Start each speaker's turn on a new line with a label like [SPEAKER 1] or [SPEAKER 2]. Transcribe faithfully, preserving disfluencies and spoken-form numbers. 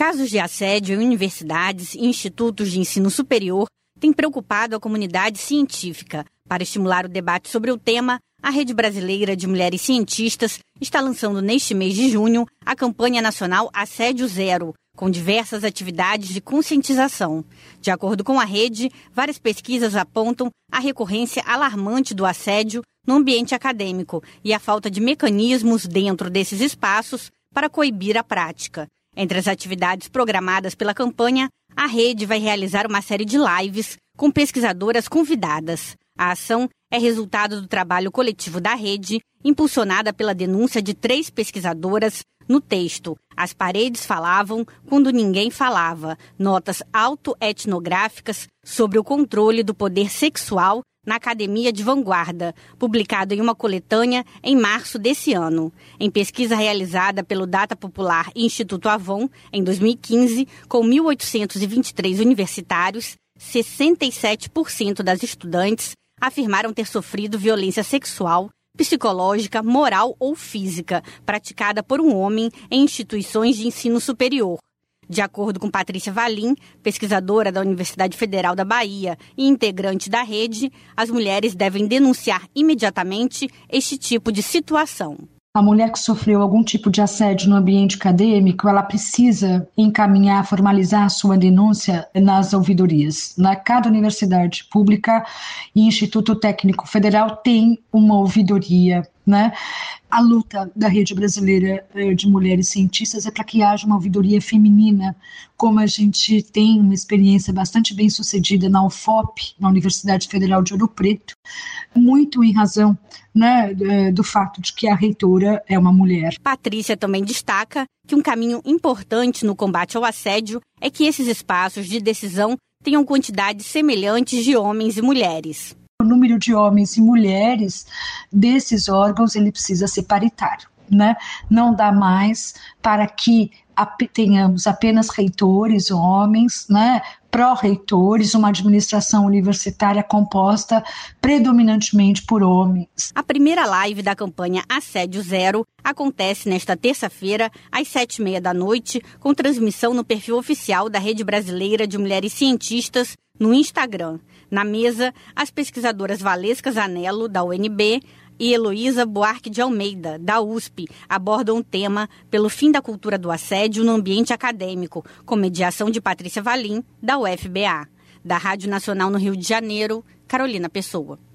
[SPEAKER 1] Casos de assédio em universidades e institutos de ensino superior têm preocupado a comunidade científica. Para estimular o debate sobre o tema, a Rede Brasileira de Mulheres Cientistas está lançando neste mês de junho a campanha nacional Assédio Zero, com diversas atividades de conscientização. De acordo com a rede, várias pesquisas apontam a recorrência alarmante do assédio no ambiente acadêmico e a falta de mecanismos dentro desses espaços para coibir a prática. Entre as atividades programadas pela campanha, a rede vai realizar uma série de lives com pesquisadoras convidadas. A ação é resultado do trabalho coletivo da rede, impulsionada pela denúncia de três pesquisadoras no texto As Paredes Falavam Quando Ninguém Falava, notas autoetnográficas sobre o controle do poder sexual na Academia de Vanguarda, publicado em uma coletânea em março desse ano. Em pesquisa realizada pelo Data Popular e Instituto Avon, em dois mil e quinze, com mil oitocentos e vinte e três universitários, sessenta e sete por cento das estudantes afirmaram ter sofrido violência sexual, psicológica, moral ou física, praticada por um homem em instituições de ensino superior. De acordo com Patrícia Valim, pesquisadora da Universidade Federal da Bahia e integrante da rede, as mulheres devem denunciar imediatamente este tipo de situação.
[SPEAKER 2] A mulher que sofreu algum tipo de assédio no ambiente acadêmico, ela precisa encaminhar, formalizar a sua denúncia nas ouvidorias. Na cada universidade pública e Instituto Técnico Federal tem uma ouvidoria, né? A luta da Rede Brasileira de Mulheres Cientistas é para que haja uma ouvidoria feminina, como a gente tem uma experiência bastante bem sucedida na U F O P, na Universidade Federal de Ouro Preto, muito em razão, né, do fato de que a reitora é uma mulher.
[SPEAKER 1] Patrícia também destaca que um caminho importante no combate ao assédio é que esses espaços de decisão tenham quantidades semelhantes de homens e mulheres.
[SPEAKER 2] O número de homens e mulheres desses órgãos ele precisa ser paritário, né? Não dá mais para que tenhamos apenas reitores homens, né? Pró-reitores, uma administração universitária composta predominantemente por homens.
[SPEAKER 1] A primeira live da campanha Assédio Zero acontece nesta terça-feira, às sete e meia da noite, com transmissão no perfil oficial da Rede Brasileira de Mulheres Cientistas no Instagram. Na mesa, as pesquisadoras Valesca Zanello, da U N B, e Heloísa Buarque de Almeida, da U S P, abordam o tema pelo fim da cultura do assédio no ambiente acadêmico, com mediação de Patrícia Valim, da U F B A. Da Rádio Nacional no Rio de Janeiro, Carolina Pessoa.